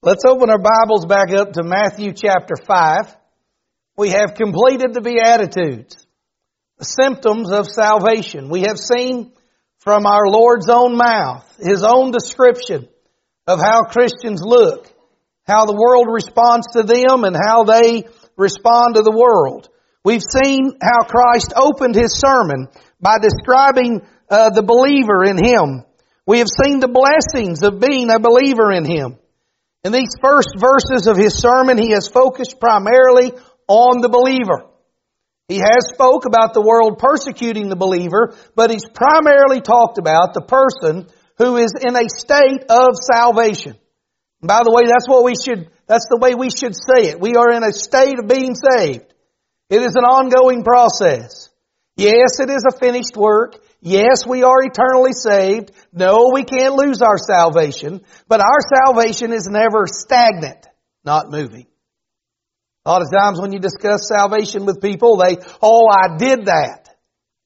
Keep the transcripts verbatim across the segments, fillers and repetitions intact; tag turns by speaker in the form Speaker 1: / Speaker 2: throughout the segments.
Speaker 1: Let's open our Bibles back up to Matthew chapter five. We have completed the Beatitudes, the symptoms of salvation. We have seen from our Lord's own mouth, His own description of how Christians look, how the world responds to them, and how they respond to the world. We've seen how Christ opened His sermon by describing uh, the believer in Him. We have seen the blessings of being a believer in Him. In these first verses of His sermon, He has focused primarily on the believer. He has spoke about the world persecuting the believer, but He's primarily talked about the person who is in a state of salvation. And by the way, that's what we should, that's the way we should say it. We are in a state of being saved. It is an ongoing process. Yes, it is a finished work. Yes, we are eternally saved. No, we can't lose our salvation. But our salvation is never stagnant, not moving. A lot of times when you discuss salvation with people, they, oh, I did that.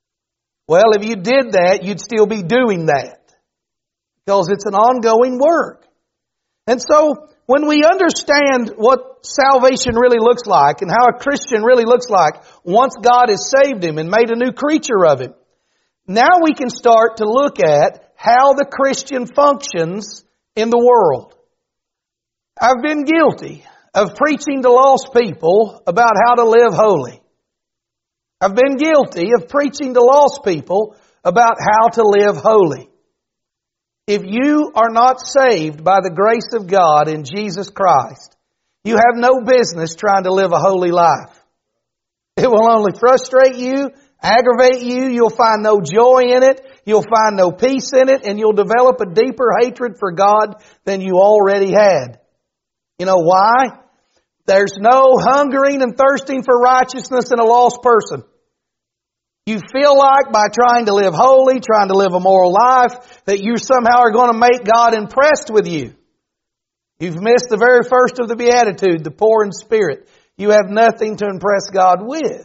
Speaker 1: Well, if you did that, you'd still be doing that. Because it's an ongoing work. And so, when we understand what salvation really looks like and how a Christian really looks like once God has saved him and made a new creature of him, now we can start to look at how the Christian functions in the world. I've been guilty of preaching to lost people about how to live holy. I've been guilty of preaching to lost people about how to live holy. If you are not saved by the grace of God in Jesus Christ, you have no business trying to live a holy life. It will only frustrate you, aggravate you, you'll find no joy in it, you'll find no peace in it, and you'll develop a deeper hatred for God than you already had. You know why? There's no hungering and thirsting for righteousness in a lost person. You feel like by trying to live holy, trying to live a moral life, that you somehow are going to make God impressed with you. You've missed the very first of the Beatitude, the poor in spirit. You have nothing to impress God with.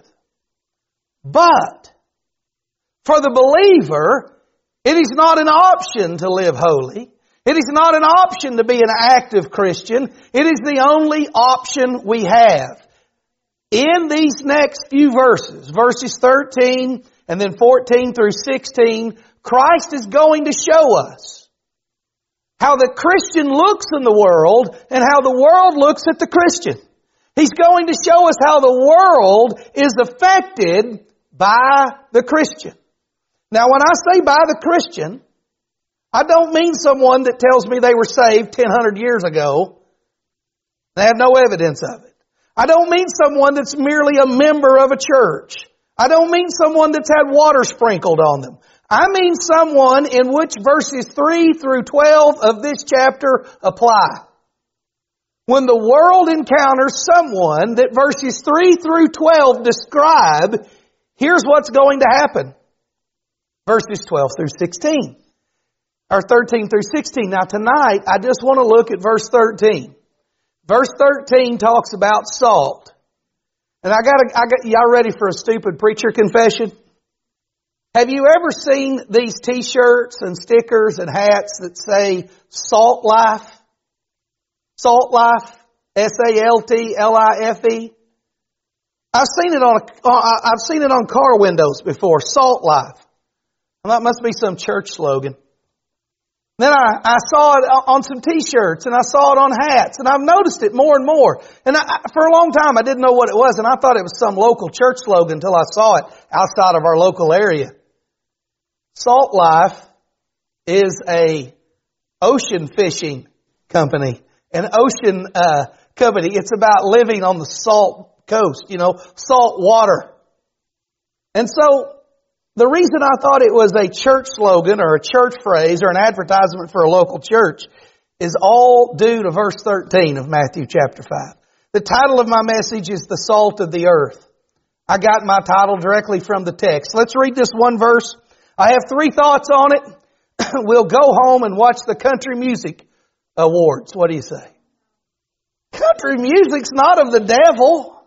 Speaker 1: But, for the believer, it is not an option to live holy. It is not an option to be an active Christian. It is the only option we have. In these next few verses, verses thirteen and then fourteen through sixteen, Christ is going to show us how the Christian looks in the world and how the world looks at the Christian. He's going to show us how the world is affected by the Christian. Now, when I say by the Christian, I don't mean someone that tells me they were saved ten hundred years ago. They have no evidence of it. I don't mean someone that's merely a member of a church. I don't mean someone that's had water sprinkled on them. I mean someone in which verses three through twelve of this chapter apply. When the world encounters someone that verses three through twelve describe, here's what's going to happen. Verses twelve through sixteen. Or thirteen through sixteen. Now tonight, I just want to look at verse thirteen. Verse thirteen talks about salt. And I got, I got, y'all ready for a stupid preacher confession? Have you ever seen these t-shirts and stickers and hats that say Salt Life? Salt Life. S A L T L I F E. I've seen it on, a, I've seen it on car windows before. Salt Life. Well, that must be some church slogan. Then I, I saw it on some t-shirts and I saw it on hats and I've noticed it more and more. And I, for a long time I didn't know what it was and I thought it was some local church slogan until I saw it outside of our local area. Salt Life is a ocean fishing company, an ocean uh, company. It's about living on the salt coast, you know, salt water. And so the reason I thought it was a church slogan or a church phrase or an advertisement for a local church is all due to verse thirteen of Matthew chapter five. The title of my message is The Salt of the Earth. I got my title directly from the text. Let's read this one verse. I have three thoughts on it. We'll go home and watch the Country Music Awards. What do you say? Country music's not of the devil.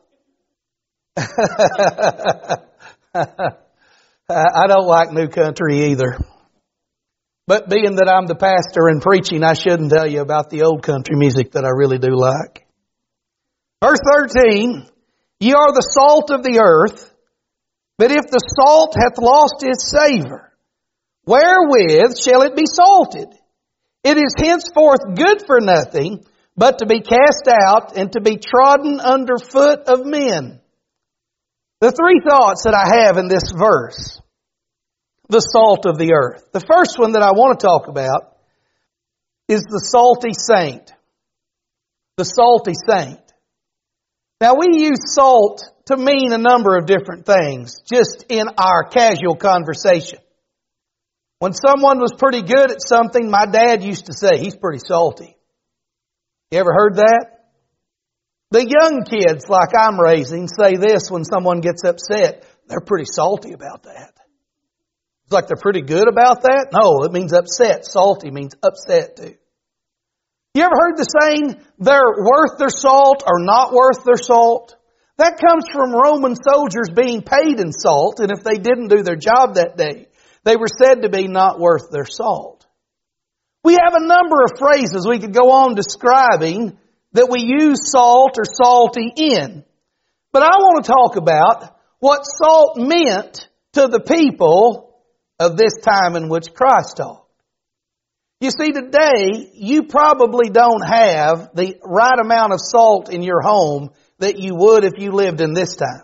Speaker 1: I don't like new country either. But being that I'm the pastor and preaching, I shouldn't tell you about the old country music that I really do like. Verse thirteen, ye are the salt of the earth, but if the salt hath lost its savor, wherewith shall it be salted? It is henceforth good for nothing, but to be cast out and to be trodden under foot of men. The three thoughts that I have in this verse, the salt of the earth. The first one that I want to talk about is the salty saint. The salty saint. Now we use salt to mean a number of different things, just in our casual conversation. When someone was pretty good at something, my dad used to say, he's pretty salty. You ever heard that? The young kids, like I'm raising, say this when someone gets upset. They're pretty salty about that. It's like they're pretty good about that? No, it means upset. Salty means upset too. You ever heard the saying, they're worth their salt or not worth their salt? That comes from Roman soldiers being paid in salt, and if they didn't do their job that day, they were said to be not worth their salt. We have a number of phrases we could go on describing that we use salt or salty in. But I want to talk about what salt meant to the people of this time in which Christ talked. You see, today, you probably don't have the right amount of salt in your home that you would if you lived in this time.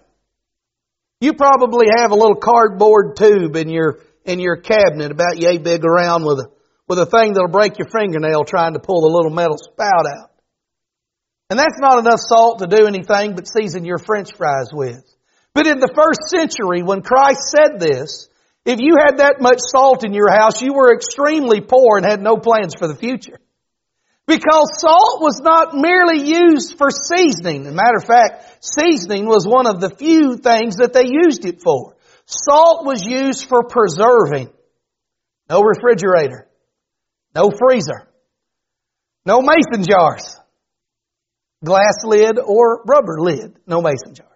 Speaker 1: You probably have a little cardboard tube in your in your cabinet about yay big around with a, with a thing that'll break your fingernail trying to pull the little metal spout out. And that's not enough salt to do anything but season your French fries with. But in the first century, when Christ said this, if you had that much salt in your house, you were extremely poor and had no plans for the future. Because salt was not merely used for seasoning. As a matter of fact, seasoning was one of the few things that they used it for. Salt was used for preserving. No refrigerator. No freezer. No mason jars. Glass lid or rubber lid. No mason jars.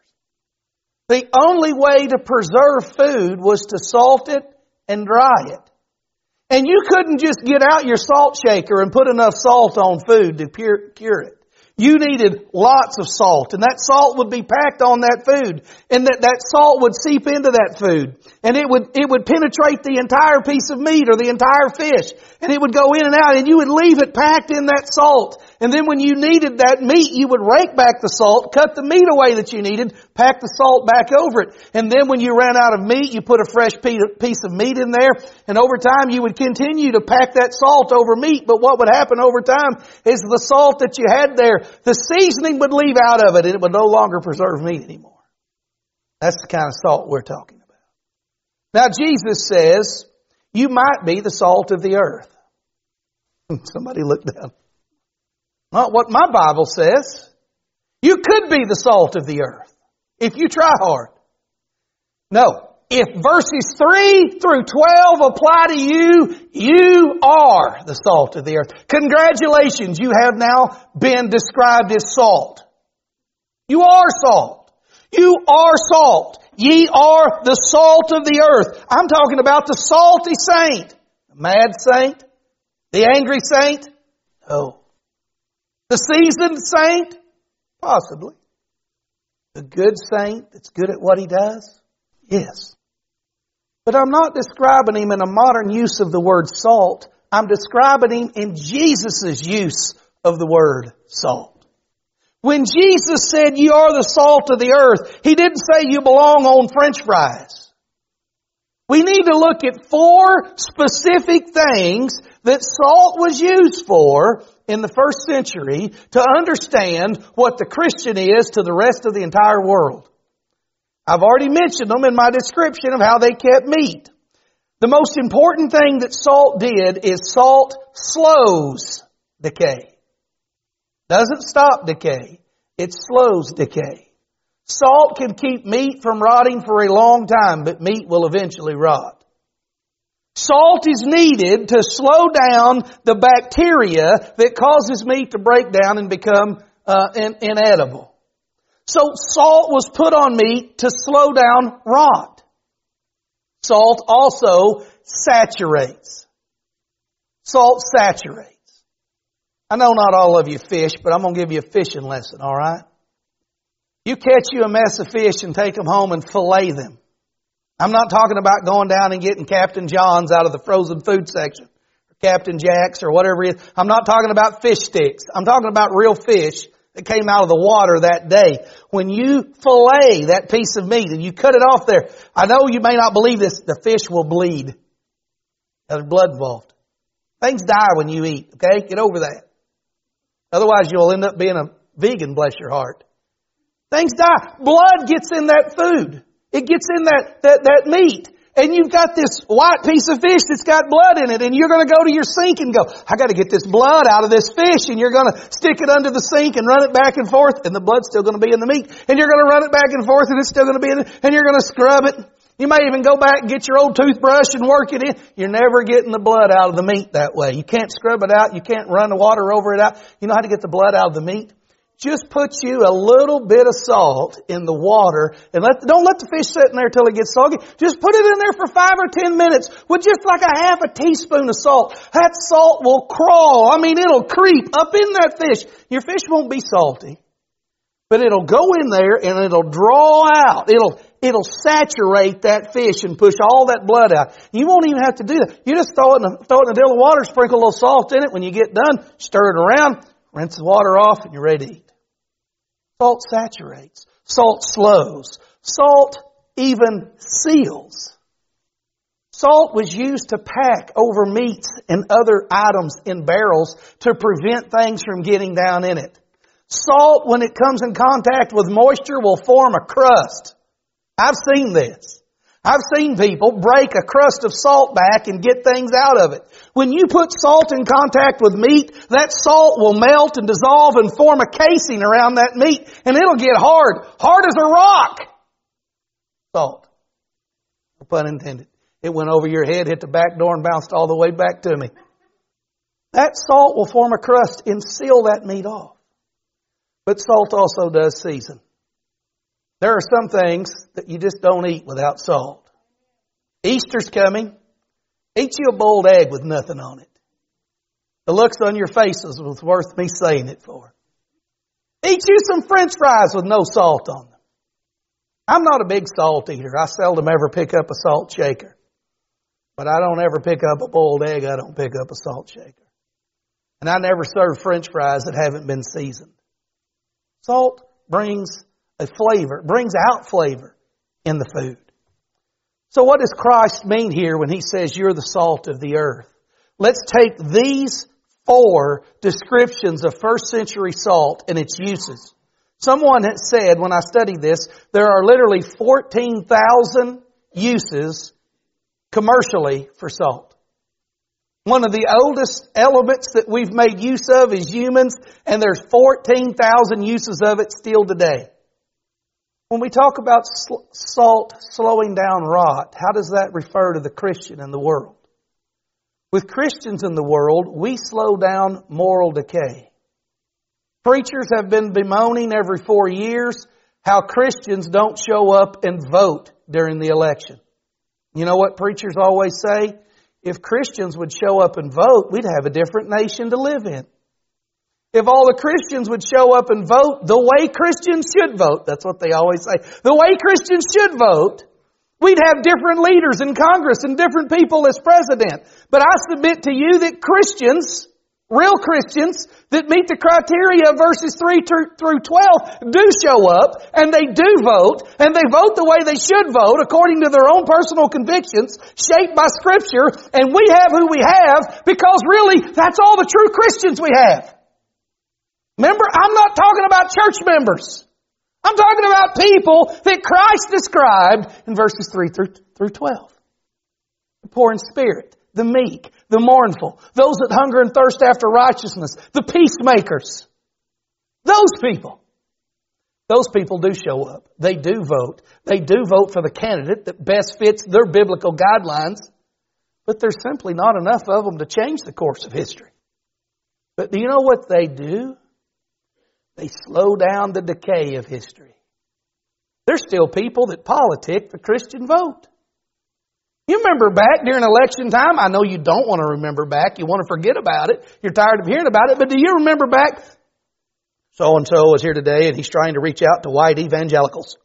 Speaker 1: The only way to preserve food was to salt it and dry it. And you couldn't just get out your salt shaker and put enough salt on food to cure it. You needed lots of salt, and that salt would be packed on that food, and that, that salt would seep into that food, and it would, it would penetrate the entire piece of meat or the entire fish, and it would go in and out, and you would leave it packed in that salt. And then when you needed that meat, you would rake back the salt, cut the meat away that you needed, pack the salt back over it. And then when you ran out of meat, you put a fresh piece of meat in there, and over time you would continue to pack that salt over meat. But what would happen over time is the salt that you had there, the seasoning would leave out of it, and it would no longer preserve meat anymore. That's the kind of salt we're talking about. Now Jesus says, you might be the salt of the earth. Somebody looked down. Not what my Bible says. You could be the salt of the earth if you try hard. No. If verses three through twelve apply to you, you are the salt of the earth. Congratulations, you have now been described as salt. You are salt. You are salt. Ye are the salt of the earth. I'm talking about the salty saint. The mad saint? The angry saint? No. The seasoned saint? Possibly. The good saint that's good at what he does? Yes. But I'm not describing him in a modern use of the word salt. I'm describing him in Jesus' use of the word salt. When Jesus said, you are the salt of the earth, He didn't say you belong on French fries. We need to look at four specific things that salt was used for in the first century to understand what the Christian is to the rest of the entire world. I've already mentioned them in my description of how they kept meat. The most important thing that salt did is salt slows decay. Doesn't stop decay. It slows decay. Salt can keep meat from rotting for a long time, but meat will eventually rot. Salt is needed to slow down the bacteria that causes meat to break down and become uh, in, inedible. So salt was put on meat to slow down rot. Salt also saturates. Salt saturates. I know not all of you fish, but I'm going to give you a fishing lesson, all right? You catch you a mess of fish and take them home and fillet them. I'm not talking about going down and getting Captain John's out of the frozen food section, or Captain Jack's or whatever it is. I'm not talking about fish sticks. I'm talking about real fish that came out of the water that day. When you fillet that piece of meat and you cut it off there, I know you may not believe this, the fish will bleed. There's blood involved. Things die when you eat, okay? Get over that. Otherwise you'll end up being a vegan, bless your heart. Things die. Blood gets in that food. It gets in that, that, that meat. And you've got this white piece of fish that's got blood in it, and you're going to go to your sink and go, I got to get this blood out of this fish, and you're going to stick it under the sink and run it back and forth, and the blood's still going to be in the meat, and you're going to run it back and forth, and it's still going to be in it, and you're going to scrub it. You may even go back and get your old toothbrush and work it in. You're never getting the blood out of the meat that way. You can't scrub it out. You can't run the water over it out. You know how to get the blood out of the meat? Just put you a little bit of salt in the water and let, don't let the fish sit in there till it gets soggy. Just put it in there for five or ten minutes with just like a half a teaspoon of salt. That salt will crawl. I mean, it'll creep up in that fish. Your fish won't be salty, but it'll go in there and it'll draw out. It'll, it'll saturate that fish and push all that blood out. You won't even have to do that. You just throw it in a, throw it in a dill of water, sprinkle a little salt in it. When you get done, stir it around, rinse the water off, and you're ready to eat. Salt saturates. Salt slows. Salt even seals. Salt was used to pack over meats and other items in barrels to prevent things from getting down in it. Salt, when it comes in contact with moisture, will form a crust. I've seen this. I've seen people break a crust of salt back and get things out of it. When you put salt in contact with meat, that salt will melt and dissolve and form a casing around that meat, and it'll get hard. Hard as a rock. Salt. No pun intended. It went over your head, hit the back door, and bounced all the way back to me. That salt will form a crust and seal that meat off. But salt also does season. There are some things that you just don't eat without salt. Easter's coming. Eat you a boiled egg with nothing on it. The looks on your faces was worth me saying it for. Eat you some French fries with no salt on them. I'm not a big salt eater. I seldom ever pick up a salt shaker. But I don't ever pick up a boiled egg. I don't pick up a salt shaker. And I never serve French fries that haven't been seasoned. Salt brings a flavor, brings out flavor in the food. So what does Christ mean here when He says you're the salt of the earth? Let's take these four descriptions of first century salt and its uses. Someone has said, when I studied this, there are literally fourteen thousand uses commercially for salt. One of the oldest elements that we've made use of as humans, and there's fourteen thousand uses of it still today. When we talk about salt slowing down rot, how does that refer to the Christian in the world? With Christians in the world, we slow down moral decay. Preachers have been bemoaning every four years how Christians don't show up and vote during the election. You know what preachers always say? If Christians would show up and vote, we'd have a different nation to live in. If all the Christians would show up and vote the way Christians should vote, that's what they always say, the way Christians should vote, we'd have different leaders in Congress and different people as president. But I submit to you that Christians, real Christians, that meet the criteria of verses three through twelve do show up, and they do vote, and they vote the way they should vote according to their own personal convictions, shaped by Scripture, and we have who we have because really that's all the true Christians we have. Remember, I'm not talking about church members. I'm talking about people that Christ described in verses three through twelve. The poor in spirit, the meek, the mournful, those that hunger and thirst after righteousness, the peacemakers. Those people. Those people do show up. They do vote. They do vote for the candidate that best fits their biblical guidelines. But there's simply not enough of them to change the course of history. But do you know what they do? They slow down the decay of history. There's still people that politic the Christian vote. You remember back during election time. I know you don't want to remember back. You want to forget about it. You're tired of hearing about it. But do you remember back? So-and-so was here today and he's trying to reach out to white evangelicals.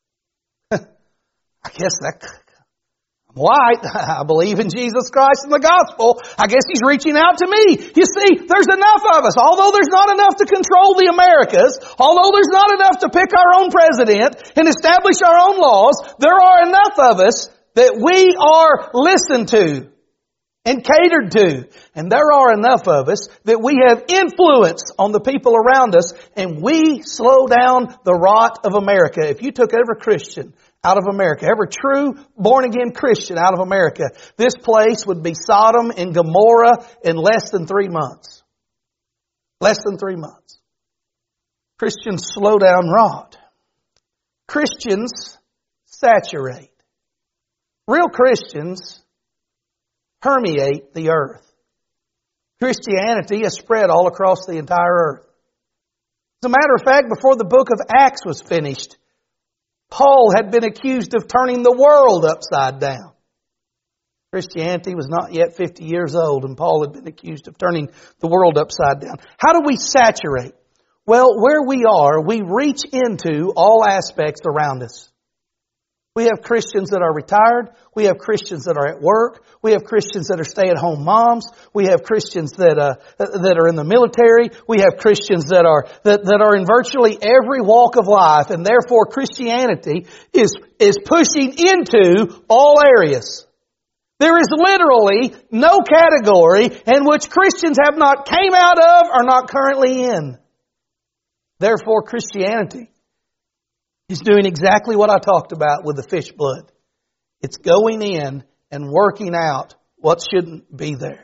Speaker 1: I guess that, I'm white. I believe in Jesus Christ and the gospel. I guess he's reaching out to me. You see, there's enough of us. Although there's not enough to control the Americas, although there's not enough to pick our own president and establish our own laws, there are enough of us that we are listened to and catered to. And there are enough of us that we have influence on the people around us, and we slow down the rot of America. If you took every Christian out of America, every true born-again Christian out of America, this place would be Sodom and Gomorrah in less than three months. Less than three months. Christians slow down rot. Christians saturate. Real Christians permeate the earth. Christianity is spread all across the entire earth. As a matter of fact, before the book of Acts was finished, Paul had been accused of turning the world upside down. Christianity was not yet fifty years old, and Paul had been accused of turning the world upside down. How do we saturate? Well, where we are, we reach into all aspects around us. We have Christians that are retired. We have Christians that are at work. We have Christians that are stay-at-home moms. We have Christians that uh, that are in the military. We have Christians that are that, that are in virtually every walk of life, and therefore Christianity is is pushing into all areas. There is literally no category in which Christians have not came out of or not currently in. Therefore, Christianity is doing exactly what I talked about with the fish blood. It's going in and working out what shouldn't be there.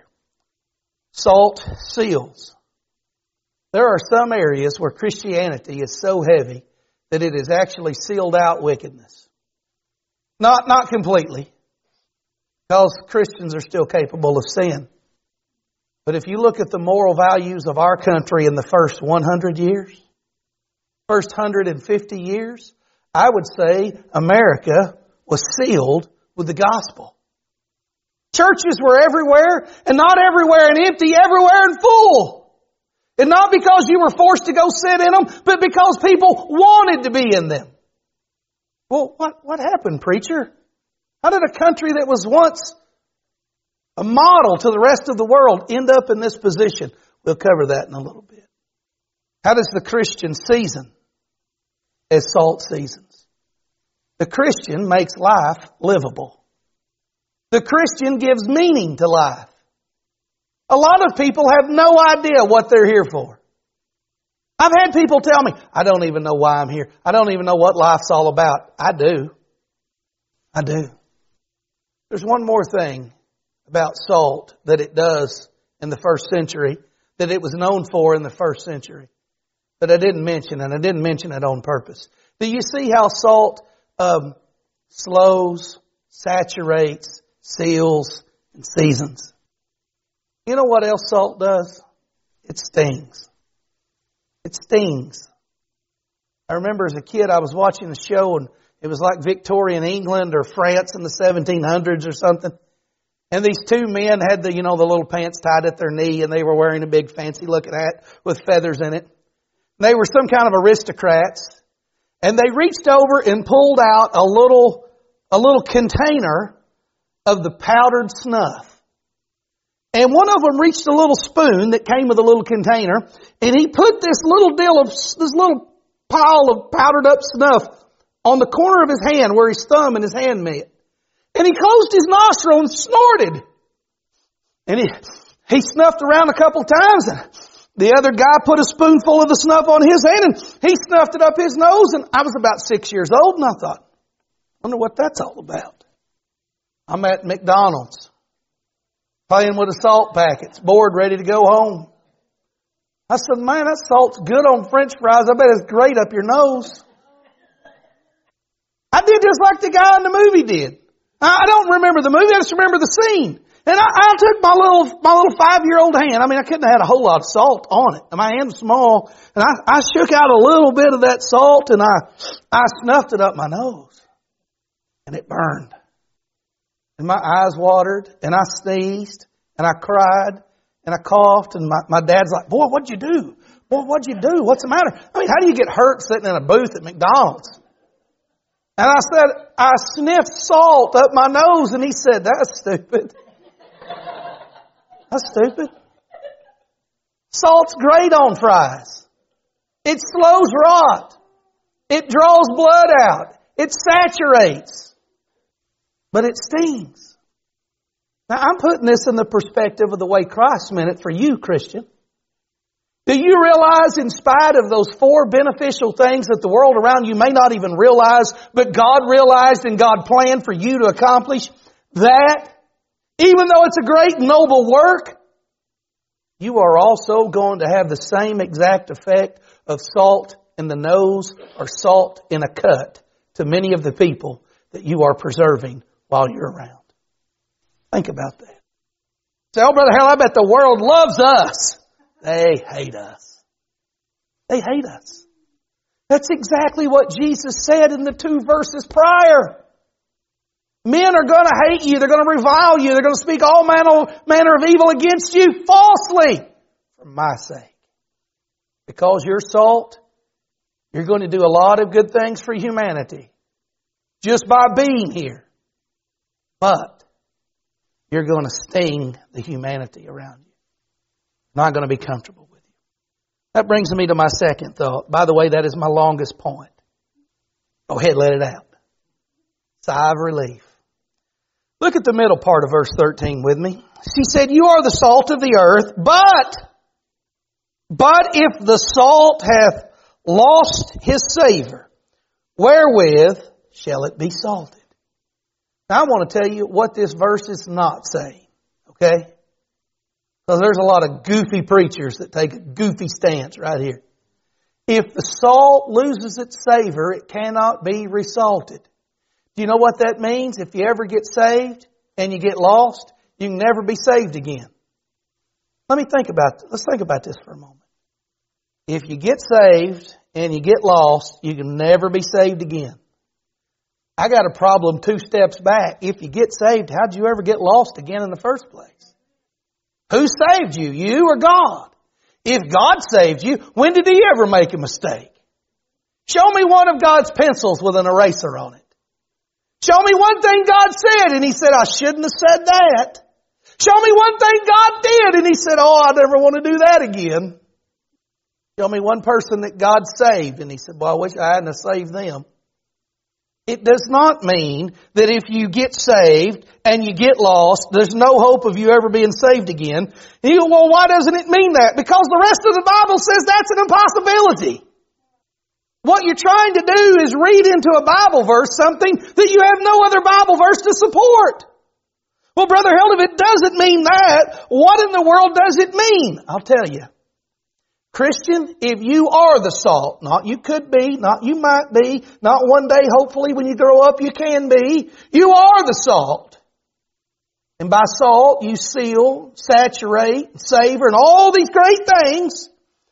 Speaker 1: Salt seals. There are some areas where Christianity is so heavy that it has actually sealed out wickedness. Not, not completely, because Christians are still capable of sin. But if you look at the moral values of our country in the first one hundred years, first one hundred fifty years, I would say America was sealed with the gospel. Churches were everywhere, and not everywhere and empty, everywhere and full. And not because you were forced to go sit in them, but because people wanted to be in them. Well, what, what happened, preacher? How did a country that was once a model to the rest of the world end up in this position? We'll cover that in a little bit. How does the Christian season as salt seasons? The Christian makes life livable. The Christian gives meaning to life. A lot of people have no idea what they're here for. I've had people tell me, I don't even know why I'm here. I don't even know what life's all about. I do. I do. There's one more thing about salt that it does in the first century, that it was known for in the first century, that I didn't mention, and I didn't mention it on purpose. Do you see how salt um, slows, saturates, seals, and seasons? You know what else salt does? It stings. It stings. I remember as a kid I was watching a show, and it was like Victorian England or France in the seventeen hundreds or something. And these two men had the, you know, the little pants tied at their knee, and they were wearing a big fancy looking hat with feathers in it. They were some kind of aristocrats. And they reached over and pulled out a little, a little container of the powdered snuff. And one of them reached a little spoon that came with a little container, and he put this little deal of, this little pile of powdered up snuff on the corner of his hand where his thumb and his hand met. And he closed his nostril and snorted. And he, he snuffed around a couple times, and the other guy put a spoonful of the snuff on his hand, and he snuffed it up his nose. And I was about six years old, and I thought, I wonder what that's all about. I'm at McDonald's, playing with the salt packets, bored, ready to go home. I said, man, that salt's good on French fries. I bet it's great up your nose. I did just like the guy in the movie did. I don't remember the movie, I just remember the scene. And I, I took my little, my little five-year-old hand. I mean, I couldn't have had a whole lot of salt on it. My hand's small. And I, I shook out a little bit of that salt, and I, I snuffed it up my nose. And it burned. and my eyes watered, and I sneezed, and I cried, and I coughed, and my, my dad's like, boy, what'd you do? Boy, what'd you do? What's the matter? I mean, how do you get hurt sitting in a booth at McDonald's? And I said, I sniffed salt up my nose, and he said, that's stupid. That's stupid. Salt's great on fries. It slows rot. It draws blood out. It saturates. But it stings. Now, I'm putting this in the perspective of the way Christ meant it for you, Christian. Do you realize, in spite of those four beneficial things that the world around you may not even realize, but God realized and God planned for you to accomplish, that even though it's a great noble work, you are also going to have the same exact effect of salt in the nose or salt in a cut to many of the people that you are preserving while you're around. Think about that. Say, oh, Brother Harold, I bet the world loves us. They hate us. They hate us. That's exactly what Jesus said in the two verses prior. Men are going to hate you. They're going to revile you. They're going to speak all manner, manner of evil against you falsely for my sake. Because you're salt, you're going to do a lot of good things for humanity just by being here. But you're going to sting the humanity around you. Not going to be comfortable with you. That brings me to my second thought. By the way, that is my longest point. Go ahead, let it out. Sigh of relief. Look at the middle part of verse thirteen with me. She said, you are the salt of the earth, but, but if the salt hath lost his savor, wherewith shall it be salted? Now I want to tell you what this verse is not saying. Okay? Because there's a lot of goofy preachers that take a goofy stance right here. If the salt loses its savor, it cannot be resalted. Do you know what that means? If you ever get saved and you get lost, you can never be saved again. Let me think about, let's think about this for a moment. If you get saved and you get lost, you can never be saved again. I got a problem two steps back. If you get saved, how'd you ever get lost again in the first place? Who saved you? You or God? If God saved you, when did He ever make a mistake? Show me one of God's pencils with an eraser on it. Show me one thing God said and He said, I shouldn't have said that. Show me one thing God did and He said, oh, I never want to do that again. Show me one person that God saved and He said, well, I wish I hadn't have saved them. It does not mean that if you get saved and you get lost, there's no hope of you ever being saved again. You go, well, why doesn't it mean that? Because the rest of the Bible says that's an impossibility. What you're trying to do is read into a Bible verse something that you have no other Bible verse to support. Well, Brother Harold, if it doesn't mean that, what in the world does it mean? I'll tell you. Christian, if you are the salt, not you could be, not you might be, not one day, hopefully, when you grow up you can be, you are the salt. And by salt, you seal, saturate, savor, and all these great things.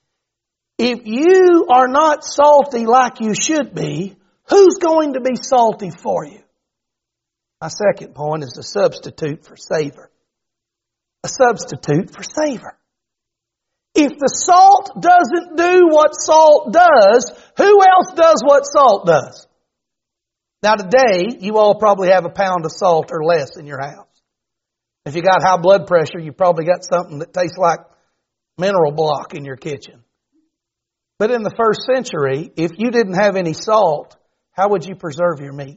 Speaker 1: If you are not salty like you should be, who's going to be salty for you? My second point is a substitute for savor. A substitute for savor. If the salt doesn't do what salt does, who else does what salt does? Now today, you all probably have a pound of salt or less in your house. If you got high blood pressure, you probably got something that tastes like mineral block in your kitchen. But in the first century, if you didn't have any salt, how would you preserve your meat?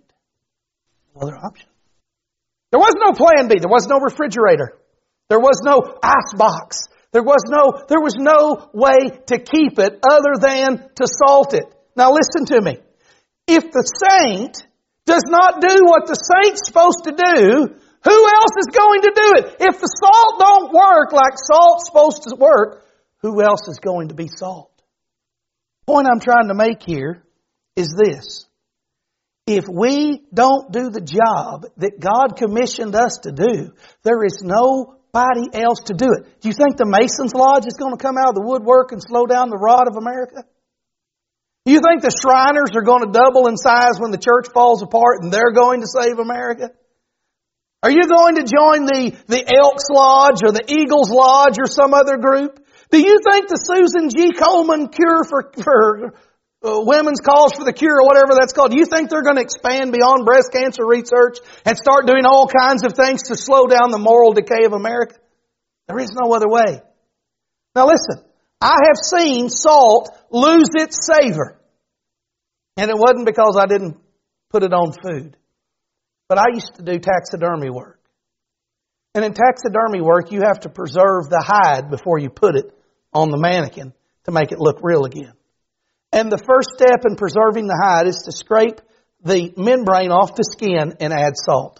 Speaker 1: No other option. There was no plan B. There was no refrigerator. There was no ice box. There was no, there was no way to keep it other than to salt it. Now listen to me. If the saint does not do what the saint's supposed to do, who else is going to do it? If the salt don't work like salt's supposed to work, who else is going to be salt? The point I'm trying to make here is this. If we don't do the job that God commissioned us to do, there is nobody else to do it. Do you think the Masons Lodge is going to come out of the woodwork and slow down the rot of America? Do you think the Shriners are going to double in size when the church falls apart and they're going to save America? Are you going to join the, the Elks Lodge or the Eagles Lodge or some other group? Do you think the Susan G. Komen cure for, for uh, women's cause for the cure or whatever that's called, do you think they're going to expand beyond breast cancer research and start doing all kinds of things to slow down the moral decay of America? There is no other way. Now listen, I have seen salt lose its savor. And it wasn't because I didn't put it on food. But I used to do taxidermy work. And in taxidermy work, you have to preserve the hide before you put it on the mannequin to make it look real again. And the first step in preserving the hide is to scrape the membrane off the skin and add salt.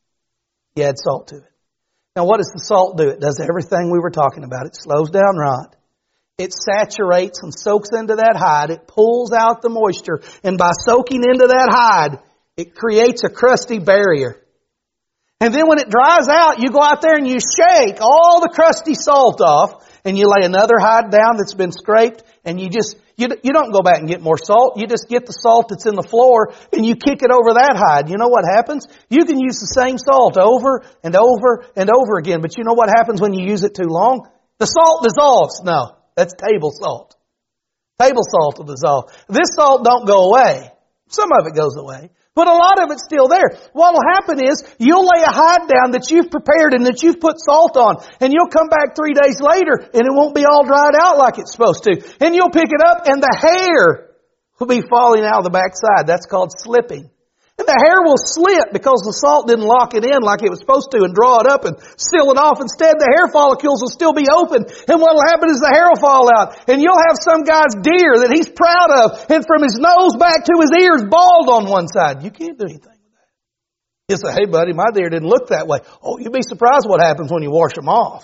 Speaker 1: You add salt to it. Now what does the salt do? It does everything we were talking about. It slows down rot. It saturates and soaks into that hide. It pulls out the moisture. And by soaking into that hide, it creates a crusty barrier. And then when it dries out, you go out there and you shake all the crusty salt off, and you lay another hide down that's been scraped, and you just, you, you don't go back and get more salt. You just get the salt that's in the floor and you kick it over that hide. You know what happens? You can use the same salt over and over and over again, but you know what happens when you use it too long? The salt dissolves. No, that's table salt. Table salt will dissolve. This salt don't go away. Some of it goes away. But a lot of it's still there. What will happen is you'll lay a hide down that you've prepared and that you've put salt on. And you'll come back three days later and it won't be all dried out like it's supposed to. And you'll pick it up and the hair will be falling out of the backside. That's called slipping. And the hair will slip because the salt didn't lock it in like it was supposed to and draw it up and seal it off. Instead, the hair follicles will still be open. And what will happen is the hair will fall out. And you'll have some guy's deer that he's proud of. And from his nose back to his ears, bald on one side. You can't do anything with that. You say, hey buddy, my deer didn't look that way. Oh, you'd be surprised what happens when you wash them off.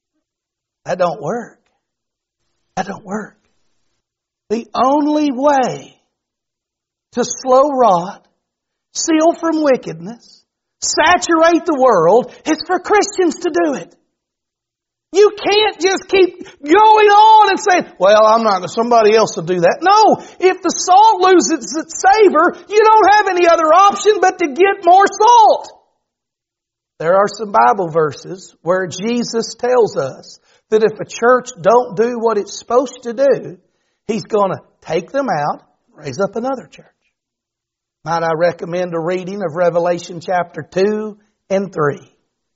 Speaker 1: That don't work. That don't work. The only way to slow rot, seal from wickedness, saturate the world, is for Christians to do it. You can't just keep going on and saying, well, I'm not going to, somebody else will do that. No, if the salt loses its savor, you don't have any other option but to get more salt. There are some Bible verses where Jesus tells us that if a church don't do what it's supposed to do, He's going to take them out, raise up another church. Might I recommend a reading of Revelation chapter two and three.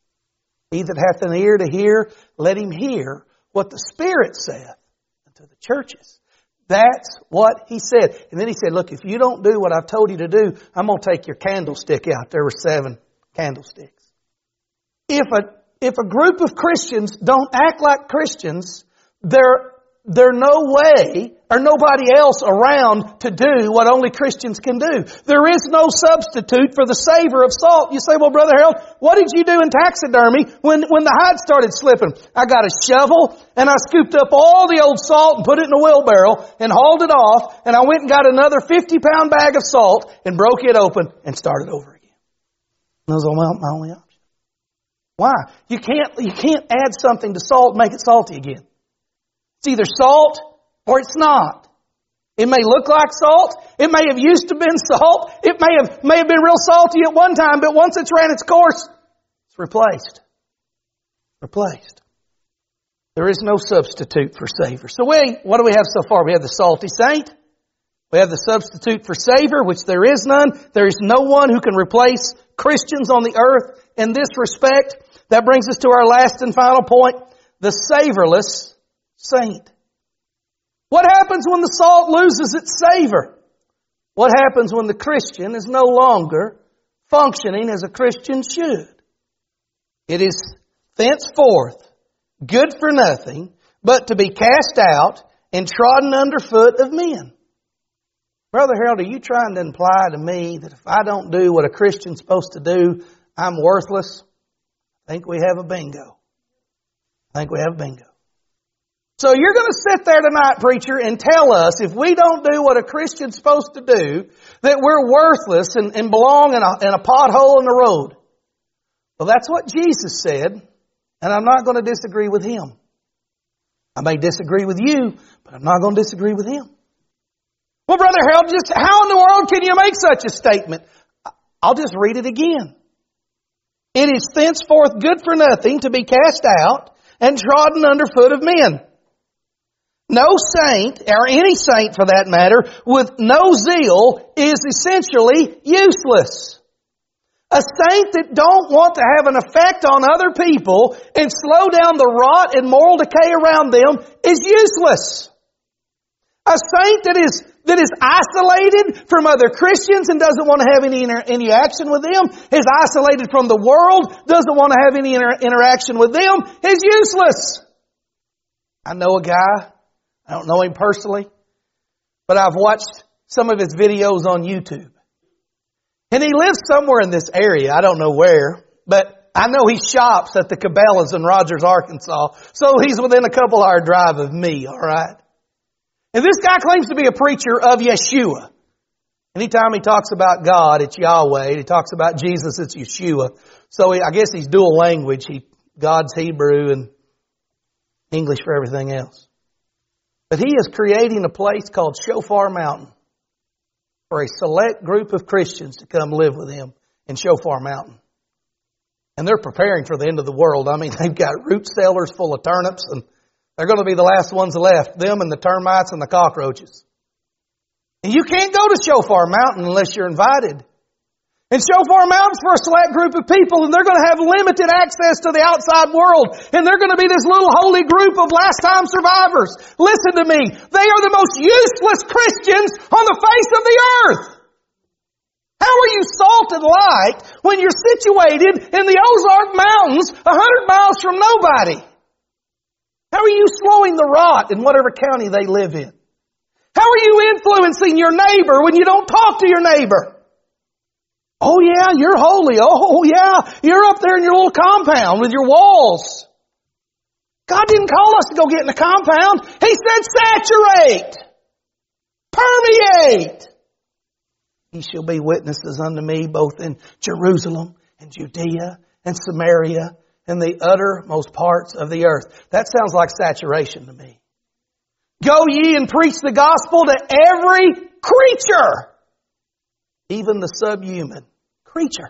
Speaker 1: He that hath an ear to hear, let him hear what the Spirit saith unto the churches. That's what He said. And then He said, look, if you don't do what I've told you to do, I'm going to take your candlestick out. There were seven candlesticks. If a, if a group of Christians don't act like Christians, they're There's no way or nobody else around to do what only Christians can do. There is no substitute for the savor of salt. You say, well, Brother Harold, what did you do in taxidermy when, when the hide started slipping? I got a shovel and I scooped up all the old salt and put it in a wheelbarrow and hauled it off, and I went and got another fifty pound bag of salt and broke it open and started over again. And that was my only option. Why? You can't, you can't add something to salt and make it salty again. It's either salt or it's not. It may look like salt. It may have used to been salt. It may have, may have been real salty at one time, but once it's ran its course, it's replaced. Replaced. There is no substitute for savor. So we, what do we have so far? We have the salty saint. We have the substitute for savor, which there is none. There is no one who can replace Christians on the earth in this respect. That brings us to our last and final point, the savorless saint. What happens when the salt loses its savor? What happens when the Christian is no longer functioning as a Christian should? It is thenceforth good for nothing but to be cast out and trodden underfoot of men. Brother Harold, are you trying to imply to me that if I don't do what a Christian's supposed to do, I'm worthless? I think we have a bingo. I think we have a bingo. So you're going to sit there tonight, preacher, and tell us if we don't do what a Christian's supposed to do, that we're worthless and, and belong in a, in a pothole in the road. Well, that's what Jesus said, and I'm not going to disagree with Him. I may disagree with you, but I'm not going to disagree with Him. Well, Brother Harold, just how in the world can you make such a statement? I'll just read it again. It is thenceforth good for nothing to be cast out and trodden under foot of men. No saint, or any saint for that matter, with no zeal is essentially useless. A saint that don't want to have an effect on other people and slow down the rot and moral decay around them is useless. A saint that is that is isolated from other Christians and doesn't want to have any inter- interaction with them, is isolated from the world, doesn't want to have any inter- interaction with them, is useless. I know a guy, I don't know him personally, but I've watched some of his videos on YouTube. And he lives somewhere in this area, I don't know where, but I know he shops at the Cabela's in Rogers, Arkansas, so he's within a couple hour drive of me, alright? And this guy claims to be a preacher of Yeshua. Anytime he talks about God, it's Yahweh. He talks about Jesus, it's Yeshua. So he, I guess he's dual language. He, God's Hebrew and English for everything else. But he is creating a place called Shofar Mountain for a select group of Christians to come live with him in Shofar Mountain. And they're preparing for the end of the world. I mean, they've got root cellars full of turnips, and they're going to be the last ones left, them and the termites and the cockroaches. And you can't go to Shofar Mountain unless you're invited. And Shofar Mountain's for a select group of people, and they're going to have limited access to the outside world. And they're going to be this little holy group of last-time survivors. Listen to me. They are the most useless Christians on the face of the earth. How are you salt and light when you're situated in the Ozark Mountains a hundred miles from nobody? How are you slowing the rot in whatever county they live in? How are you influencing your neighbor when you don't talk to your neighbor? Oh yeah, you're holy. Oh yeah, you're up there in your little compound with your walls. God didn't call us to go get in the compound. He said saturate. Permeate. Ye shall be witnesses unto me both in Jerusalem and Judea and Samaria and the uttermost parts of the earth. That sounds like saturation to me. Go ye and preach the gospel to every creature, even the subhuman creature.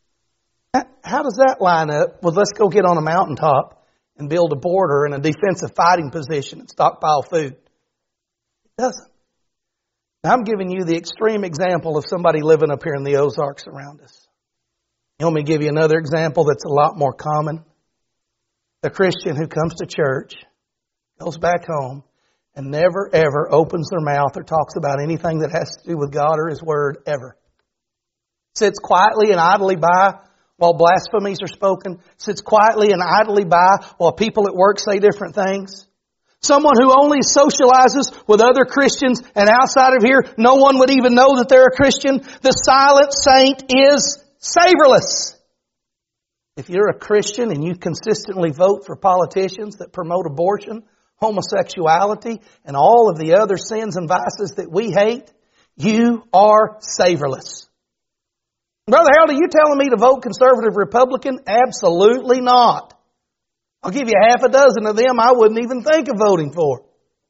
Speaker 1: How does that line up with let's go get on a mountaintop and build a border and a defensive fighting position and stockpile food? It doesn't. Now, I'm giving you the extreme example of somebody living up here in the Ozarks around us. You want me to give you another example that's a lot more common? A Christian who comes to church, goes back home, and never ever opens their mouth or talks about anything that has to do with God or His Word ever. Sits quietly and idly by while blasphemies are spoken. Sits quietly and idly by while people at work say different things. Someone who only socializes with other Christians and outside of here, no one would even know that they're a Christian. The silent saint is savorless. If you're a Christian and you consistently vote for politicians that promote abortion, homosexuality, and all of the other sins and vices that we hate, you are savorless. Brother Harold, are you telling me to vote conservative Republican? Absolutely not. I'll give you half a dozen of them I wouldn't even think of voting for.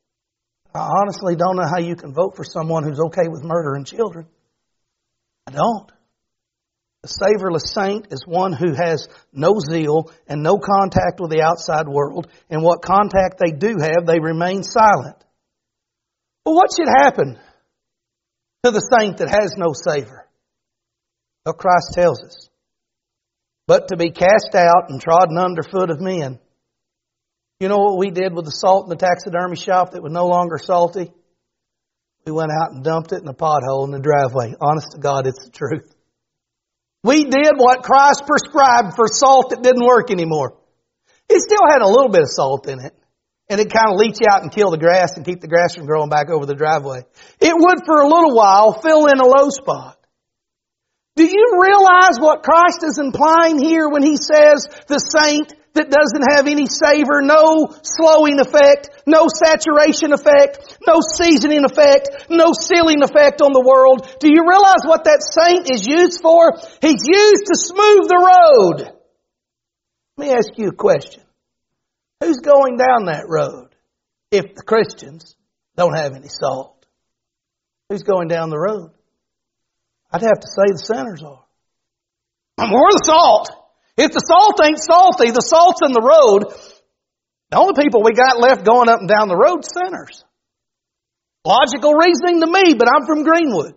Speaker 1: I honestly don't know how you can vote for someone who's okay with murdering children. I don't. A savorless saint is one who has no zeal and no contact with the outside world. And what contact they do have, they remain silent. Well, what should happen to the saint that has no savor? Well, Christ tells us. But to be cast out and trodden underfoot of men. You know what we did with the salt in the taxidermy shop that was no longer salty? We went out and dumped it in a pothole in the driveway. Honest to God, it's the truth. We did what Christ prescribed for salt that didn't work anymore. It still had a little bit of salt in it. And it kind of leach out and kill the grass and keep the grass from growing back over the driveway. It would for a little while fill in a low spot. Do you realize what Christ is implying here when He says the saint that doesn't have any savor, no slowing effect, no saturation effect, no seasoning effect, no sealing effect on the world? Do you realize what that saint is used for? He's used to smooth the road. Let me ask you a question. Who's going down that road if the Christians don't have any salt? Who's going down the road? I'd have to say the sinners are. We're the salt. If the salt ain't salty, the salt's in the road, the only people we got left going up and down the road, sinners. Logical reasoning to me, but I'm from Greenwood.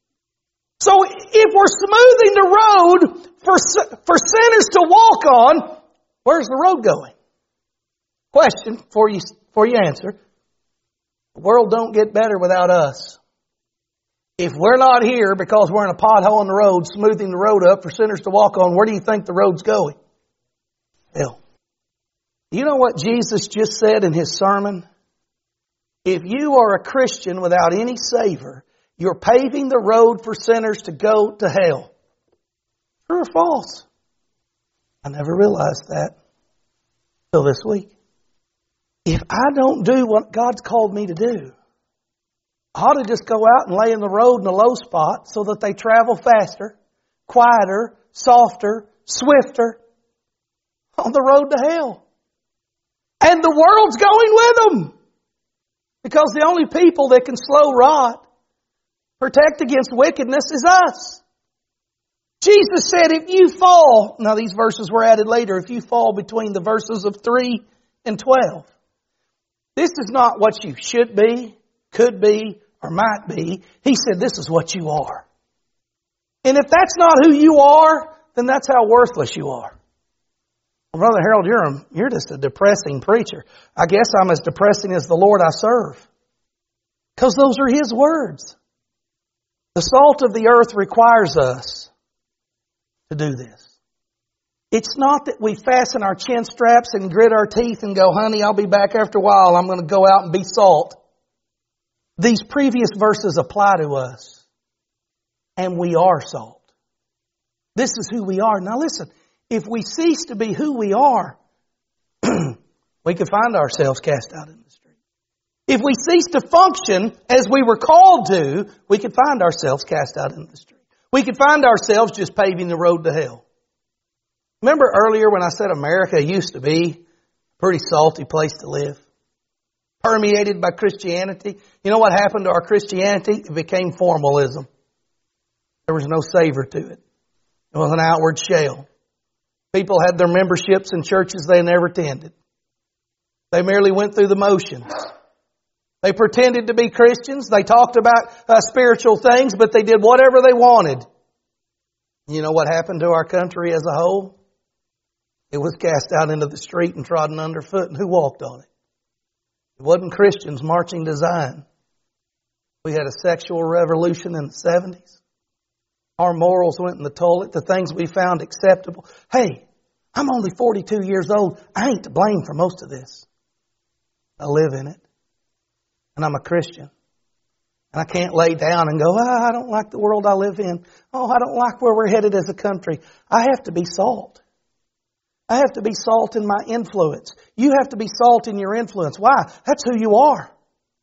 Speaker 1: So if we're smoothing the road for, for sinners to walk on, where's the road going? Question for you, for you answer. The world don't get better without us. If we're not here because we're in a pothole in the road, smoothing the road up for sinners to walk on, where do you think the road's going? Hell. You know what Jesus just said in His sermon? If you are a Christian without any Savior, you're paving the road for sinners to go to hell. True or false? I never realized that till this week. If I don't do what God's called me to do, I ought to just go out and lay in the road in a low spot so that they travel faster, quieter, softer, swifter on the road to hell. And the world's going with them. Because the only people that can slow rot, protect against wickedness is us. Jesus said if you fall, now these verses were added later, if you fall between the verses of three and twelve. This is not what you should be, could be, or might be. He said this is what you are. And if that's not who you are, then that's how worthless you are. Well, Brother Harold, you're, a, you're just a depressing preacher. I guess I'm as depressing as the Lord I serve. Because those are His words. The salt of the earth requires us to do this. It's not that we fasten our chin straps and grit our teeth and go, honey, I'll be back after a while. I'm going to go out and be salt. These previous verses apply to us. And we are salt. This is who we are. Now listen, if we cease to be who we are, we could find ourselves cast out in the street. If we cease to function as we were called to, we could find ourselves cast out in the street. We could find ourselves just paving the road to hell. Remember earlier when I said America used to be a pretty salty place to live? Permeated by Christianity. You know what happened to our Christianity? It became formalism. There was no savor to it. It was an outward shell. People had their memberships in churches they never attended. They merely went through the motions. They pretended to be Christians. They talked about uh, spiritual things, but they did whatever they wanted. You know what happened to our country as a whole? It was cast out into the street and trodden underfoot, and who walked on it? It wasn't Christians marching to Zion. We had a sexual revolution in the seventies. Our morals went in the toilet. The things we found acceptable. Hey, I'm only forty-two years old. I ain't to blame for most of this. I live in it. And I'm a Christian. And I can't lay down and go, ah, I don't like the world I live in. Oh, I don't like where we're headed as a country. I have to be salt. I have to be salt in my influence. You have to be salt in your influence. Why? That's who you are.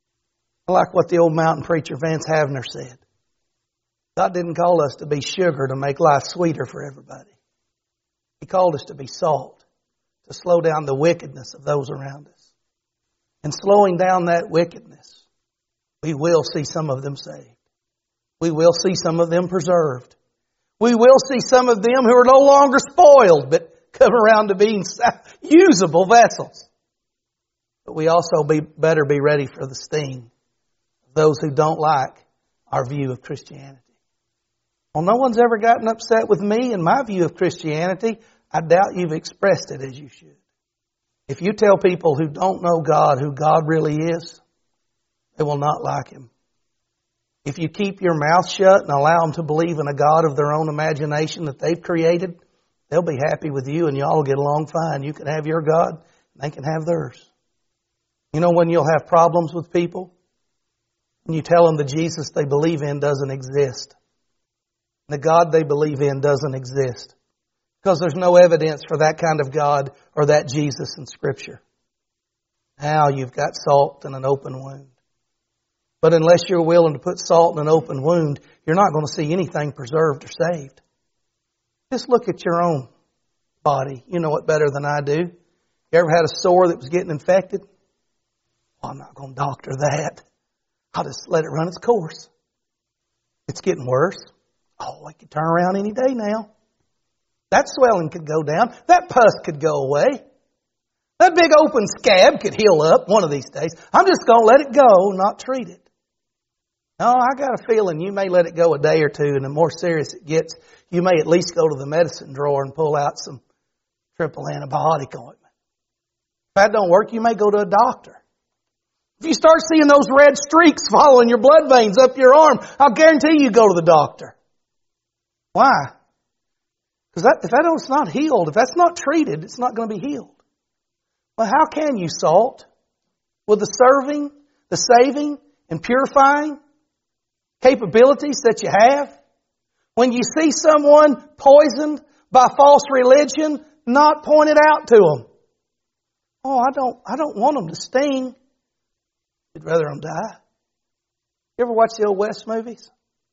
Speaker 1: I like what the old mountain preacher Vance Havner said. God didn't call us to be sugar to make life sweeter for everybody. He called us to be salt, to slow down the wickedness of those around us. And slowing down that wickedness, we will see some of them saved. We will see some of them preserved. We will see some of them who are no longer spoiled, but come around to being usable vessels. But we also be, better be ready for the sting of those who don't like our view of Christianity. Well, no one's ever gotten upset with me and my view of Christianity. I doubt you've expressed it as you should. If you tell people who don't know God who God really is, they will not like Him. If you keep your mouth shut and allow them to believe in a God of their own imagination that they've created, they'll be happy with you and y'all will get along fine. You can have your God and they can have theirs. You know when you'll have problems with people? When you tell them the Jesus they believe in doesn't exist. The God they believe in doesn't exist. Because there's no evidence for that kind of God or that Jesus in Scripture. Now you've got salt in an open wound. But unless you're willing to put salt in an open wound, you're not going to see anything preserved or saved. Just look at your own body. You know it better than I do. You ever had a sore that was getting infected? Well, I'm not going to doctor that. I'll just let it run its course. It's getting worse. Oh, I could turn around any day now. That swelling could go down. That pus could go away. That big open scab could heal up one of these days. I'm just going to let it go, not treat it. No, I got a feeling you may let it go a day or two, and the more serious it gets, you may at least go to the medicine drawer and pull out some triple antibiotic ointment. If that don't work, you may go to a doctor. If you start seeing those red streaks following your blood veins up your arm, I'll guarantee you go to the doctor. Why? Because that, if that is not healed, if that's not treated, it's not going to be healed. Well, how can you salt? With the serving, the saving, and purifying capabilities that you have? When you see someone poisoned by false religion, not point it out to them. Oh, I don't, I don't want them to sting. You'd rather them die. You ever watch the old West movies?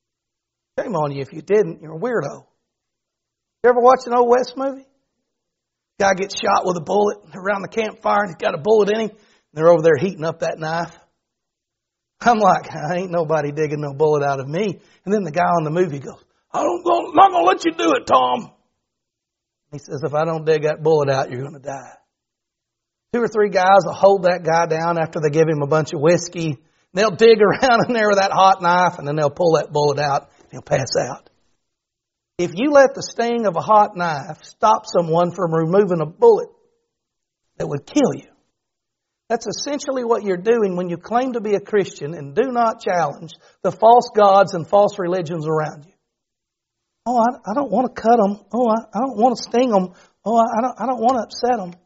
Speaker 1: Shame on you if you didn't. You're a weirdo. You ever watch an old West movie? Guy gets shot with a bullet around the campfire and he's got a bullet in him. And they're over there heating up that knife. I'm like, I ain't nobody digging no bullet out of me. And then the guy on the movie goes, I don't, I'm not going to let you do it, Tom. He says, if I don't dig that bullet out, you're going to die. Two or three guys will hold that guy down after they give him a bunch of whiskey. They'll dig around in there with that hot knife and then they'll pull that bullet out and he'll pass out. If you let the sting of a hot knife stop someone from removing a bullet that would kill you, that's essentially what you're doing when you claim to be a Christian and do not challenge the false gods and false religions around you. Oh, I, I don't want to cut them. Oh, I, I don't want to sting them. Oh, I, I don't, I don't want to upset them.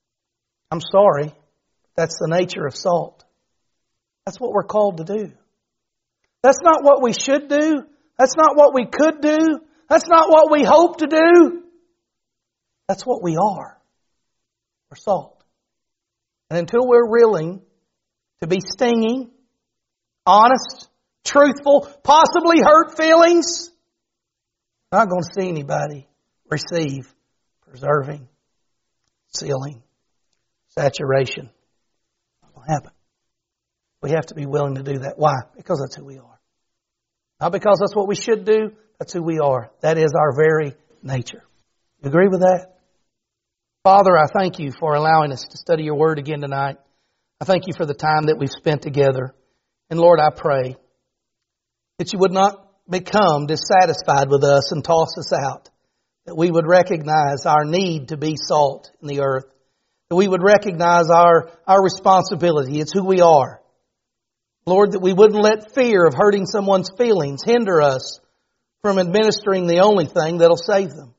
Speaker 1: I'm sorry. That's the nature of salt. That's what we're called to do. That's not what we should do. That's not what we could do. That's not what we hope to do. That's what we are. We're salt. And until we're willing to be stinging, honest, truthful, possibly hurt feelings, we're not going to see anybody receive preserving, sealing, saturation. Not going to happen. We have to be willing to do that. Why? Because that's who we are. Not because that's what we should do. That's who we are. That is our very nature. You agree with that? Father, I thank you for allowing us to study your word again tonight. I thank you for the time that we've spent together. And Lord, I pray that you would not become dissatisfied with us and toss us out. That we would recognize our need to be salt in the earth. That we would recognize our, our responsibility. It's who we are. Lord, that we wouldn't let fear of hurting someone's feelings hinder us from administering the only thing that'll save them.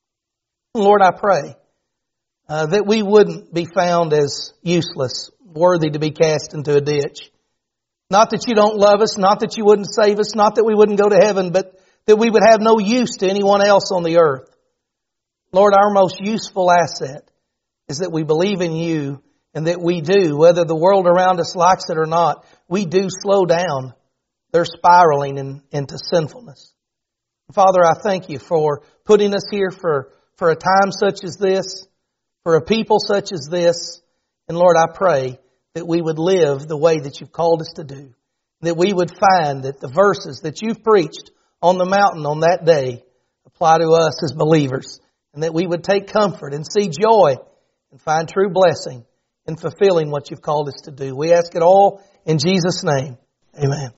Speaker 1: Lord, I pray uh, that we wouldn't be found as useless, worthy to be cast into a ditch. Not that you don't love us, not that you wouldn't save us, not that we wouldn't go to heaven, but that we would have no use to anyone else on the earth. Lord, our most useful asset is that we believe in you and that we do, whether the world around us likes it or not, we do slow down their spiraling in, into sinfulness. Father, I thank you for putting us here for, for a time such as this, for a people such as this. And Lord, I pray that we would live the way that you've called us to do. That we would find that the verses that you've preached on the mountain on that day apply to us as believers. And that we would take comfort and see joy and find true blessing in fulfilling what you've called us to do. We ask it all in Jesus' name. Amen.